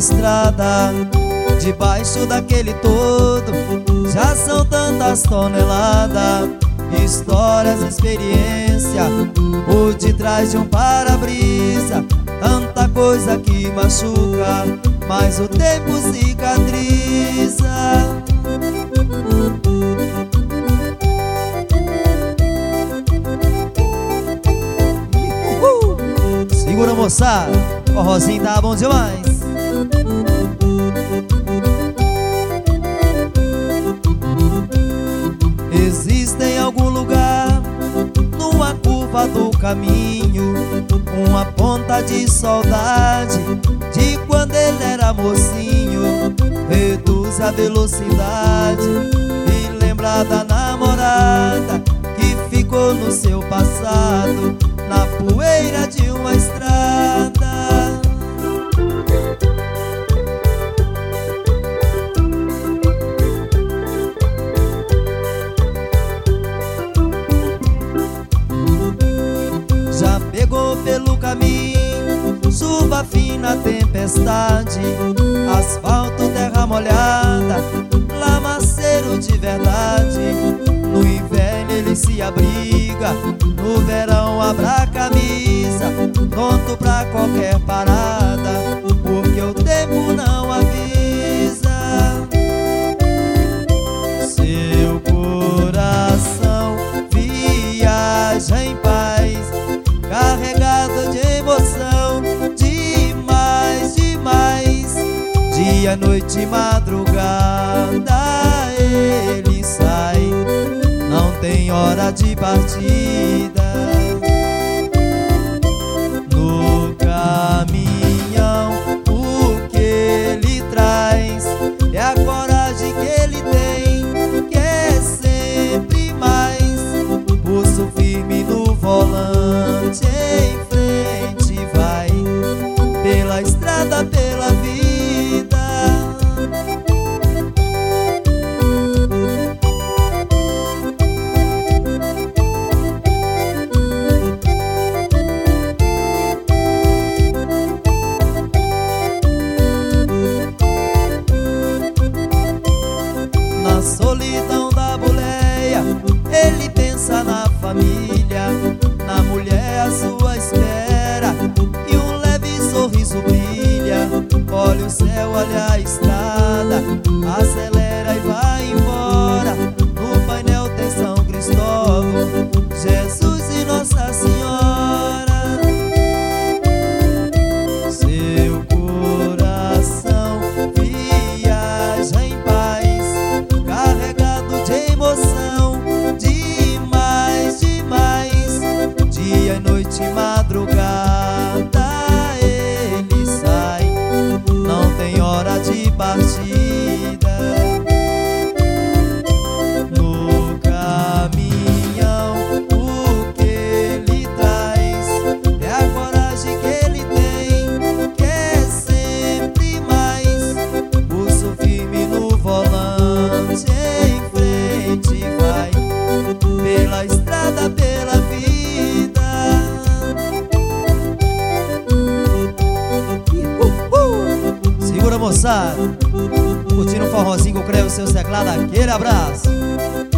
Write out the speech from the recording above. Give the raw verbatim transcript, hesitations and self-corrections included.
estrada. Debaixo daquele todo já são tantas toneladas, histórias, experiência por detrás de um para-brisa. Tanta coisa que machuca, mas o tempo cicatriza. Uhul. Segura, moçada, o forrozinho tá bom demais. Existe em algum lugar, numa curva do caminho, uma ponta de saudade de quando ele era mocinho. Reduz a velocidade e lembra da namorada que ficou no seu passado, na poeira de uma estrada. Já pegou pelo caminho chuva fina, tempestade, asfalto, terra molhada, lamaceiro de verdade. No inverno ele se abriga, no verão abre a camisa, pronto pra qualquer parada, porque o tempo não avisa. Seu coração viaja em paz, carregado de emoção, demais, demais. Dia, noite, madrugada ele sai, não tem hora de partida. No caminhão o que ele traz é a coragem que ele tem, que é sempre mais. Pulso firme no volante, em frente vai, pela estrada, pela vida. Na solidão da boleia ele pensa na família, na mulher à sua espera, e um leve sorriso brilha. Olha o céu, olha a estrada, acelera e vai embora. No painel tem São Cristóvão, Jesus e Nossa Senhora. Seu coração viaja em paz, carregado de emoção, demais, demais. Dia, noite, madrugada ele sai, não tem hora de partida. No caminhão o que ele traz é a coragem que ele tem, que é sempre mais. Pulso firme no volante, em frente vai, pela estrada, pela vida. Uhul. Segura, moçada, curtindo um forrozinho com o Creu, seu teclado, aquele abraço.